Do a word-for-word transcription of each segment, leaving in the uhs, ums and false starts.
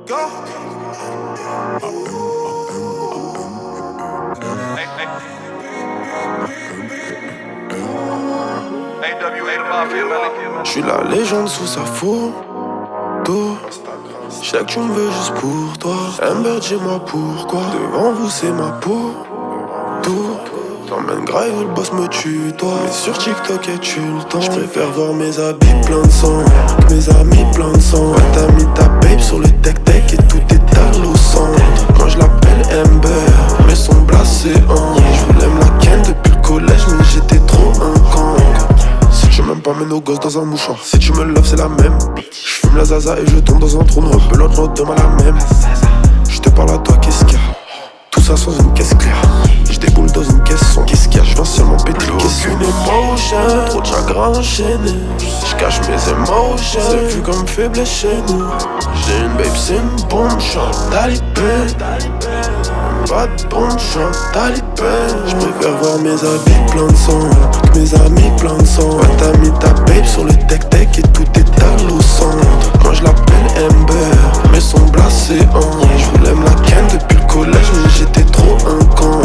J'suis la légende sous sa photo. J'sais que tu me veux juste pour toi. Amber, dis-moi pourquoi. Devant vous c'est ma peau. Tout t'emmène grave où le boss me tue toi. Mais sur TikTok es-tu le temps? J'préfère voir mes habits plein de sang que mes amis plein de sang. Ouais, t'as mis ta babe sur le tech-tech et tout est à l'eau sang. Moi j'lappelle Amber, mais son blasé en. J'voulais me la ken depuis le collège mais j'étais trop un con. Si tu m'aimes pas mets nos gosses dans un mouchoir. Si tu me loves c'est la même. J'fume la zaza et je tombe dans un trou noir. Belote l'autre demain la même. J'te parle à toi qu'est-ce qu'il y a? Tout ça sans une caisse claire. J'déboule dans une caisse son. Qu'est-ce qu'il y a? J'viens seulement péter le caisson. Aucune émotion, trop de chagrin enchaîné. J'cache mes émotions, c'est vu comme faible chez nous. J'ai une babe, c'est une bombe, j'suis un talibé. Pas de bombe, j'suis un talibé. J'préfère voir mes habits plein de sang que mes amis plein de sang. Ouais, t'as mis ta babe sur le tech-tech et tout est à l'eau sang. Moi j'lappelle Amber, mais son blasé en. J'voulais me la ken depuis le collège mais j'étais trop un con.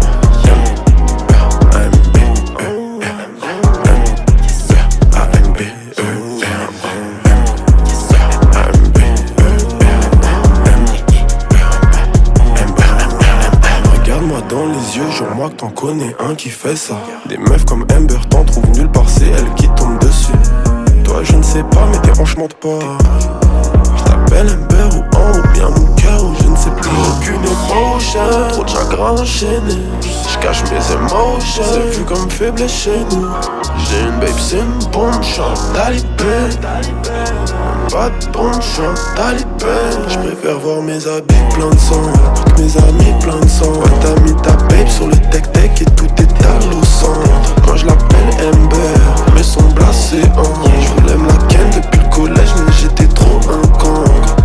Dans les yeux, jure-moi que t'en connais un qui fait ça. Des meufs comme Amber, t'en trouves nulle part, c'est elle qui tombe dessus. Toi je ne sais pas mais tes hanches mentent pas. J't'appelle Amber ou Ambre ou bien mon cœur ou je ne sais plus. Aucune émotion, trop de chagrin enchaîné. J'cache mes émotions, c'est vu comme faible chez nous. J'ai une babe, c'est une bombe, j'suis un talibé. Pas de bombe, j'suis un talibé. J'préfère voir mes habits plein de sang que mes amis plein de sang. Ouais, t'as mis ta babe sur le tech-tech et tout est à l'eau sang. Moi j'lappelle Amber, mais son blasé en. J'voulais me la ken depuis le collège mais j'étais trop un con.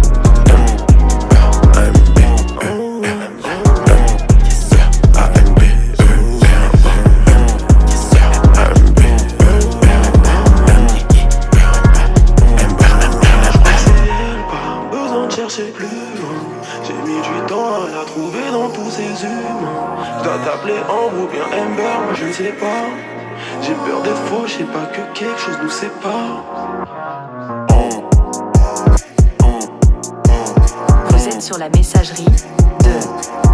Chercher plus loin, j'ai mis du temps à la trouver dans tous ces humains. Je dois t'appeler Ambre ou bien Amber, moi je ne sais pas. J'ai peur d'être faux, je sais pas que quelque chose nous sépare. Vous êtes sur la messagerie de